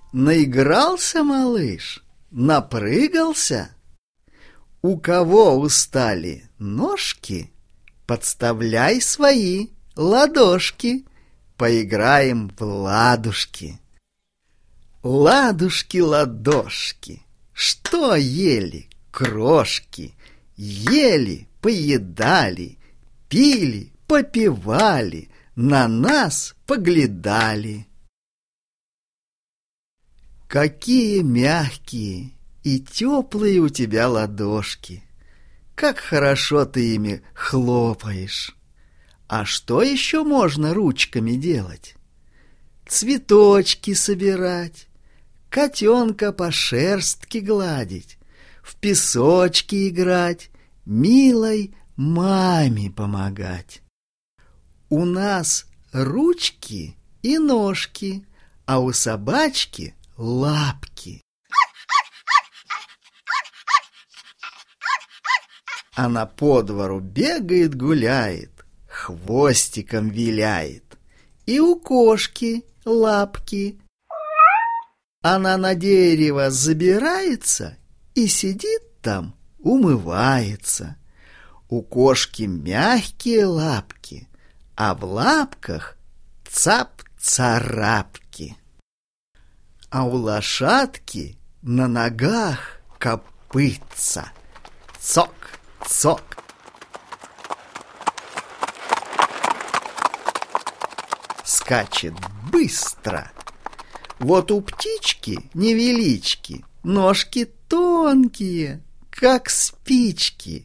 Наигрался малыш, напрыгался? У кого устали ножки, подставляй свои ладошки, поиграем в ладушки. Ладушки-ладошки, что ели крошки? Ели, поедали, пили, попивали, на нас поглядали. Какие мягкие и теплые у тебя ладошки! Как хорошо ты ими хлопаешь! А что еще можно ручками делать? Цветочки собирать, котенка по шерстке гладить, в песочке играть, милой маме помогать. У нас ручки и ножки, а у собачки лапки. Она по двору бегает, гуляет, хвостиком виляет. И у кошки лапки. Она на дерево забирается и сидит там, умывается. У кошки мягкие лапки, а в лапках цап-царапки. А у лошадки на ногах копытца. Цок-цок. Скачет быстро. Вот у птички невелички ножки тонкие, как спички.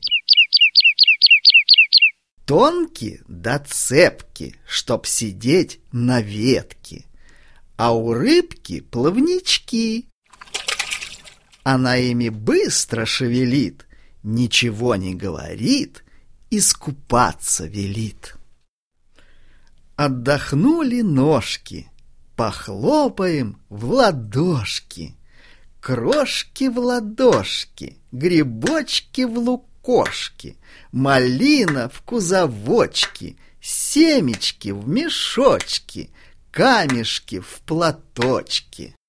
Тонкие да цепки, чтоб сидеть на ветке. А у рыбки плавнички. Она ими быстро шевелит, ничего не говорит, искупаться велит. Отдохнули ножки, похлопаем в ладошки. Крошки в ладошки, грибочки в лукошки, малина в кузовочки, семечки в мешочки, камешки в платочки.